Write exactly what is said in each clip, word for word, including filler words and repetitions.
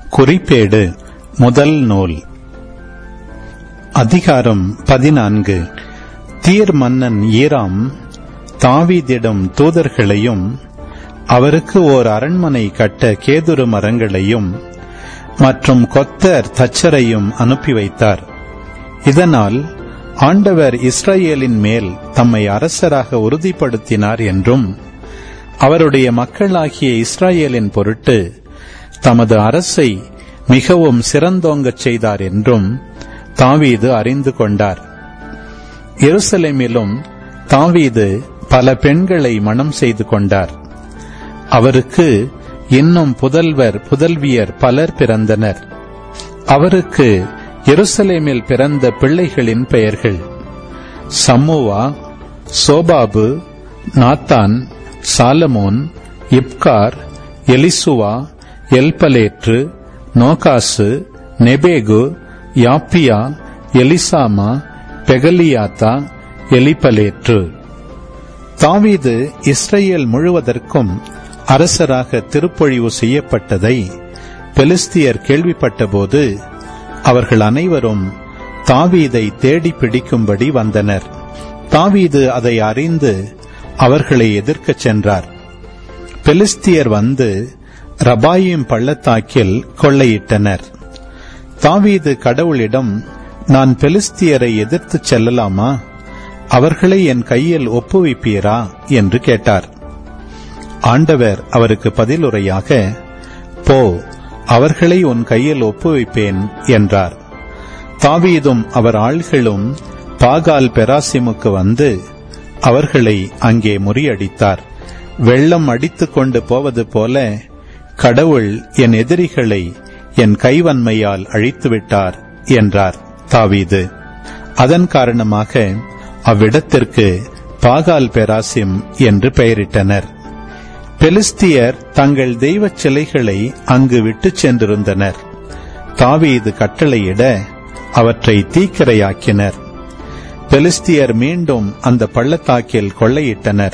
குறிப்பேடு முதல் நூல். அதிகாரம் பதினான்கு. தீர் மன்னன் ஈராம் தாவீதிடம் தூதர்களையும் அவருக்கு ஓர் அரண்மனை கட்ட கேதுரு மரங்களையும் மற்றும் கொத்தர் தச்சரையும் அனுப்பி வைத்தார். இதனால் ஆண்டவர் இஸ்ரவேலின் மேல் தம்மை அரசராக உறுதிப்படுத்தினார் என்றும் அவருடைய மக்களாகிய இஸ்ரவேலின் பொருட்டு தமது அரசை மிகவும் சிறந்தோங்கச் செய்தார் என்றும் தாவீது அறிந்து கொண்டார். எருசலேமிலும் தாவீது பல பெண்களை மணம் செய்து கொண்டார். அவருக்கு இன்னும் புதல்வர் புதல்வியர் பலர் பிறந்தனர். அவருக்கு எருசலேமில் பிறந்த பிள்ளைகளின் பெயர்கள் சம்முவா, சோபாபு, நாத்தான், சாலமோன், இப்கார், எலிசுவா, எல்பலேற்று, நோகாசு, நெபேகு, யாப்பியா, எலிசாமா, பெகலியாத்தா, எலிபலேற்று. தாவீது இஸ்ரவேல் முழுவதற்கும் அரசராக திருப்பொழிவு செய்யப்பட்டதை பெலிஸ்தியர் கேள்விப்பட்டபோது அவர்கள் அனைவரும் தாவீதை தேடி பிடிக்கும்படி வந்தனர். தாவீது அதை அறிந்து அவர்களை எதிர்க்கச் சென்றார். பெலிஸ்தியர் வந்து ரபாயிம் பள்ளத்தாக்கில் கொள்ளையிட்டனர். தாவீது கடவுளிடம், நான் பெலிஸ்தியரை எதிர்த்துச் செல்லலாமா? அவர்களை என் கையில் ஒப்புவிப்பீரா என்று கேட்டார். ஆண்டவர் அவருக்கு பதிலுரையாக, போ, அவர்களை உன் கையில் ஒப்புவிப்பேன் என்றார். தாவீதும் அவர் ஆள்களும் பாகால் பெராசிமுக்கு வந்து அவர்களை அங்கே முறியடித்தார். வெள்ளம் அடித்துக் கொண்டு போவது போல கடவுள் என் எதிரிகளை என் கைவன்மையால் அழித்துவிட்டார் என்றார் தாவீது. அதன் காரணமாக அவ்விடத்திற்கு பாகால் பெராசிம் என்று பெயரிட்டனர். பெலிஸ்தியர் தங்கள் தெய்வச் சிலைகளை அங்கு விட்டுச் சென்றிருந்தனர். தாவீது கட்டளையிட அவற்றை தீக்கிரையாக்கினர். பெலிஸ்தியர் மீண்டும் அந்த பள்ளத்தாக்கில் கொள்ளையிட்டனர்.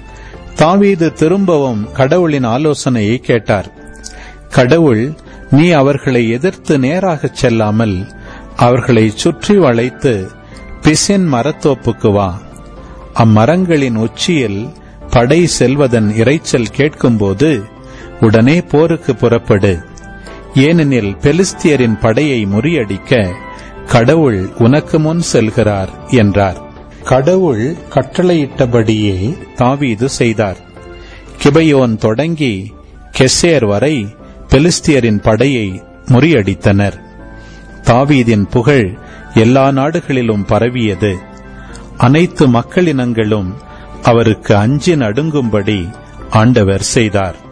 தாவீது திரும்பவும் கடவுளின் ஆலோசனையை கேட்டார். கடவுள், நீ அவர்களை எதிர்த்து நேராகச் செல்லாமல் அவர்களை சுற்றி வளைத்து பிசின் மரத்தோப்புக்கு வா. அம்மரங்களின் உச்சியில் படை செல்வதன் இரைச்சல் கேட்கும்போது உடனே போருக்கு புறப்படு. ஏனெனில் பெலிஸ்தியரின் படையை முறியடிக்க கடவுள் உனக்கு முன் செல்கிறார் என்றார். கடவுள் கட்டளையிட்டபடியே தாவீது செய்தார். கிபையோன் தொடங்கி கெசேர் வரை பெலிஸ்தியரின் படையை முறியடித்தனர். தாவீதின் புகழ் எல்லா நாடுகளிலும் பரவியது. அனைத்து மக்களினங்களும் அவருக்கு அஞ்சி நடுங்கும்படி ஆண்டவர் செய்தார்.